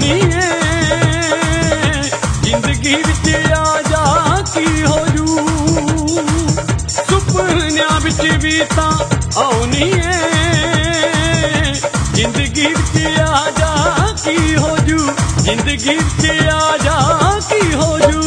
ਆਉਣੀ ਏ ਜ਼ਿੰਦਗੀ ਵਿੱਚ ਆ ਜਾ ਕੀ ਹੋ ਜੂ ਸੁਪਨਿਆਂ ਵਿੱਚ ਵੀ ਤਾਂ ਆਉਣੀ ਏ ਜ਼ਿੰਦਗੀ ਵਿੱਚ ਆ ਜਾ ਕੀ ਹੋ ਜੂ ਜ਼ਿੰਦਗੀ ਵਿੱਚ ਆ ਜਾ ਕੀ ਹੋ ਜੂ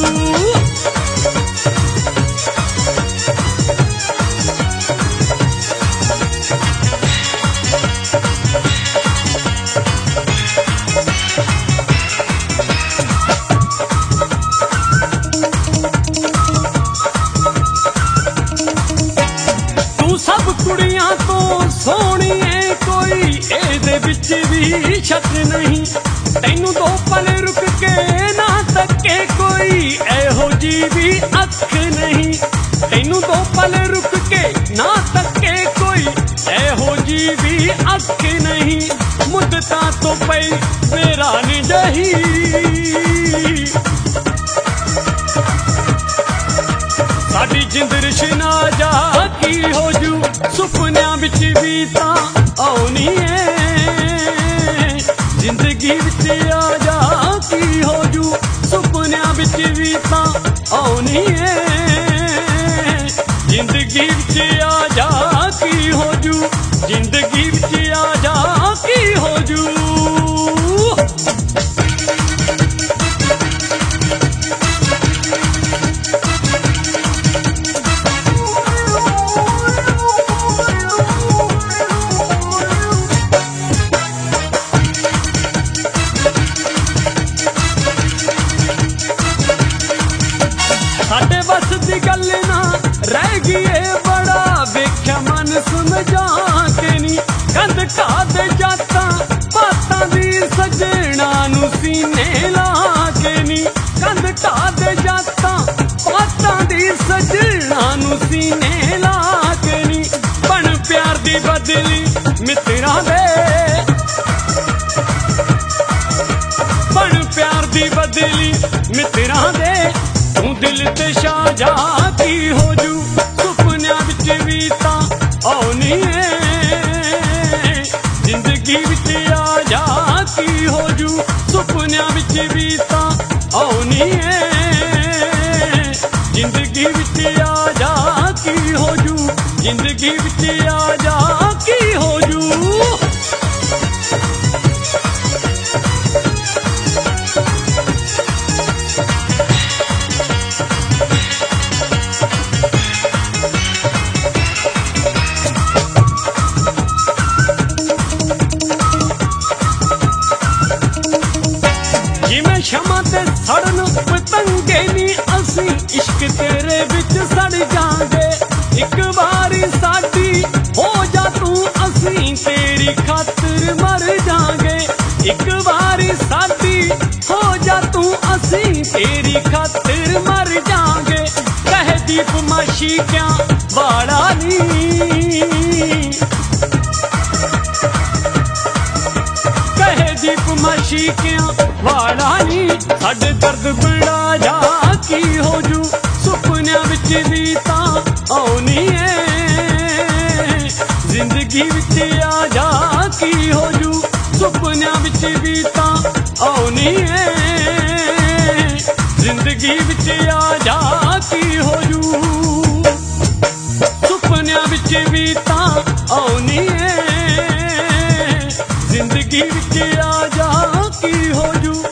ਸਭ ਕੁੜੀਆਂ ਤੋਂ ਸੋਹਣੀ ਏ ਕੋਈ ਇਹਦੇ ਵਿੱਚ ਵੀ ਸ਼ੱਕ ਨਹੀਂ ਤੈਨੂੰ ਦੋ ਪਲ ਰੁਕ ਕੇ ਨਾ ਤੱਕੇ ਕੋਈ ਇਹੋ ਜੀ ਵੀ ਅੱਖ ਨਹੀਂ ਤੈਨੂੰ ਦੋ ਪਲ ਰੁਕ ਕੇ ਨਾ ਤੱਕੇ ਕੋਈ ਇਹੋ ਜੀ ਵੀ ਅੱਖ ਨਹੀਂ ਮੁੱਦਤਾਂ ਤੋਂ ਪਈ ਮੇਰਾ ਨੀ ਜਹੀ ਸਾਡੀ ਜਿੰਦ ਰਿਸ਼ਨਾ ਜਾ ਕੀ ਹੋ ਜੂ ਸੁਪਨਿਆਂ ਵਿੱਚ ਵੀ ਤਾਂ ਆਉਣੀ ਏ ਜ਼ਿੰਦਗੀ ਵਿੱਚ ਆ ਜਾ ਕੀ ਹੋ ਜੂ ਸੁਪਨਿਆਂ ਵਿੱਚ ਵੀ ਤਾਂ ਆਉਣੀ ਏ ਜ਼ਿੰਦਗੀ ਵਿੱਚ ਆ ਜਾ ਕੀ ਹੋ ਜੂ ਜ਼ਿੰਦਗੀ ਵਿੱਚ ਆ ਜਾ ਕੀ ਹੋ ਜੂ ਸਾਡੇ ਵੱਸ ਦੀ ਗੱਲ ਨਾ ਰਹਿ ਗਈ ਏ ਬੜਾ ਵੇਖਿਆ ਮਨ ਸਮਝਾ ਕੇ ਨੀ ਕੰਧ ਢਾਹ ਦੇ ਜਾਤਾਂ ਬਾਤਾਂ ਦੀ ਸਜਣਾ ਨੂੰ ਸੀਨੇ ਲਾ ਕੇ ਨੀ ਕੰਧ ਢਾਹ ਦੇ ਜਾਤਾਂ ਬਾਤਾਂ ਦੀ ਸਜਣਾ ਨੂੰ ਸੀਨੇ ਲਾ ਕੇ ਨੀ ਬਣ ਪਿਆਰ ਦੀ ਬਦਲੀ ਮਿੱਤਰਾਂ ਦੇ ਬਣ ਪਿਆਰ ਦੀ ਬਦਲੀ ਮਿੱਤਰਾਂ ਦੇ ਤੂੰ ਦਿਲ ਤੇ ਸ਼ਾਹ ਜਾ ਕੀ ਹੋ ਜੂ ਸੁਪਨਿਆਂ ਵਿੱਚ ਵੀ ਤਾਂ ਆਉਣੀ ਏ ਜ਼ਿੰਦਗੀ ਵਿੱਚ ਆ ਜਾ ਕੀ ਹੋ ਜੂ ਸੁਪਨਿਆਂ ਵਿੱਚ ਵੀ ਤਾਂ ਆਉਣੀ ਏ ਜ਼ਿੰਦਗੀ ਵਿੱਚ ਆ ਜਾ ਕੀ ਹੋ ਜੂ ਜ਼ਿੰਦਗੀ ਵਿੱਚ ਆ ਜਾ ਕੀ ਹੋ ਜੂ ਜਿਵੇਂ ਸ਼ਮਾਂ ਤੇ ਸੜਨ ਪਤੰਗੇ ਨੀ ਅਸੀਂ ਇਸ਼ਕ ਤੇਰੇ ਵਿੱਚ ਸੜ ਜਾਾਂਗੇ ਇੱਕ ਵਾਰੀ ਸਾਡੀ ਹੋ ਜਾ ਤੂੰ ਅਸੀਂ ਤੇਰੀ ਖਾਤਰ ਮਰ ਜਾਾਂਗੇ ਇੱਕ ਵਾਰੀ ਸਾਡੀ ਹੋ ਜਾ ਤੂੰ ਅਸੀਂ ਤੇਰੀ ਖਾਤਰ ਮਰ ਜਾਾਂਗੇ ਕਹਿ ਦੀਪ ਮਾਸ਼ੀ ਕਿਆ ਵਾਲਾ ਨੀ ਕਹੇ ਦੀਪ ਮਾਸ਼ੀਕਿਆਂ ਵਾਲਾ ਨੀ ਸਾਡੇ ਦਰਦ ਬੜਾ ਜਾ ਕੀ ਹੋ ਜੂ ਸੁਪਨਿਆਂ ਵਿੱਚ ਵੀ ਤਾਂ ਆਉਣੀ ਏ ਜ਼ਿੰਦਗੀ ਵਿੱਚ ਆ ਜਾ ਕੀ ਹੋ ਜੂ ਸੁਪਨਿਆਂ ਵਿੱਚ ਵੀ ਤਾਂ ਆਉਣੀ ਏ ਜ਼ਿੰਦਗੀ ਵਿੱਚ ਆ ਜਾ ਕੀ ਹੋ ਜੂ ਸੁਪਨਿਆਂ ਵਿੱਚ ਵੀ ਤਾਂ ਆਉਣੀ ਏ ਜ਼ਿੰਦਗੀ ਵਿੱਚ ਆ ਜਾ ਕੀ ਹੋ ਜੂ